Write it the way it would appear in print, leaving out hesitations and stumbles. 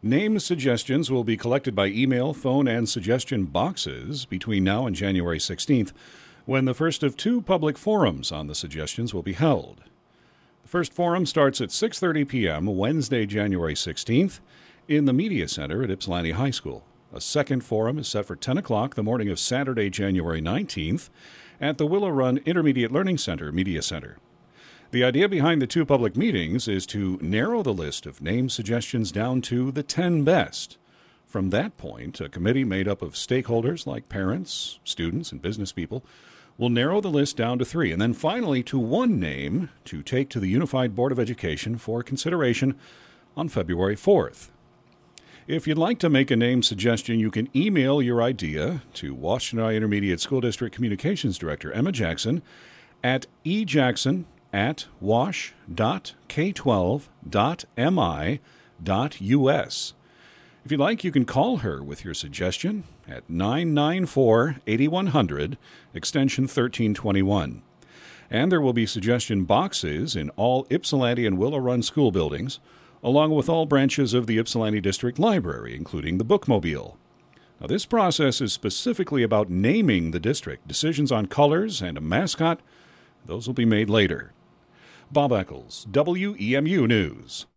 Name suggestions will be collected by email, phone, and suggestion boxes between now and January 16th, when the first of two public forums on the suggestions will be held. The first forum starts at 6:30 p.m. Wednesday, January 16th, in the Media Center at Ypsilanti High School. A second forum is set for 10 o'clock the morning of Saturday, January 19th, at the Willow Run Intermediate Learning Center, Media Center. The idea behind the two public meetings is to narrow the list of name suggestions down to the 10 best. From that point, a committee made up of stakeholders like parents, students, and business people will narrow the list down to 3, and then finally to one name to take to the Unified Board of Education for consideration on February 4th. If you'd like to make a name suggestion, you can email your idea to Washtenaw Intermediate School District Communications Director Emma Jackson at ejackson@wash.k12.mi.us. If you'd like, you can call her with your suggestion at 994-8100, extension 1321. And there will be suggestion boxes in all Ypsilanti and Willow Run school buildings, along with all branches of the Ypsilanti District Library, including the Bookmobile. Now, this process is specifically about naming the district. Decisions on colors and a mascot, those will be made later. Bob Eccles, WEMU News.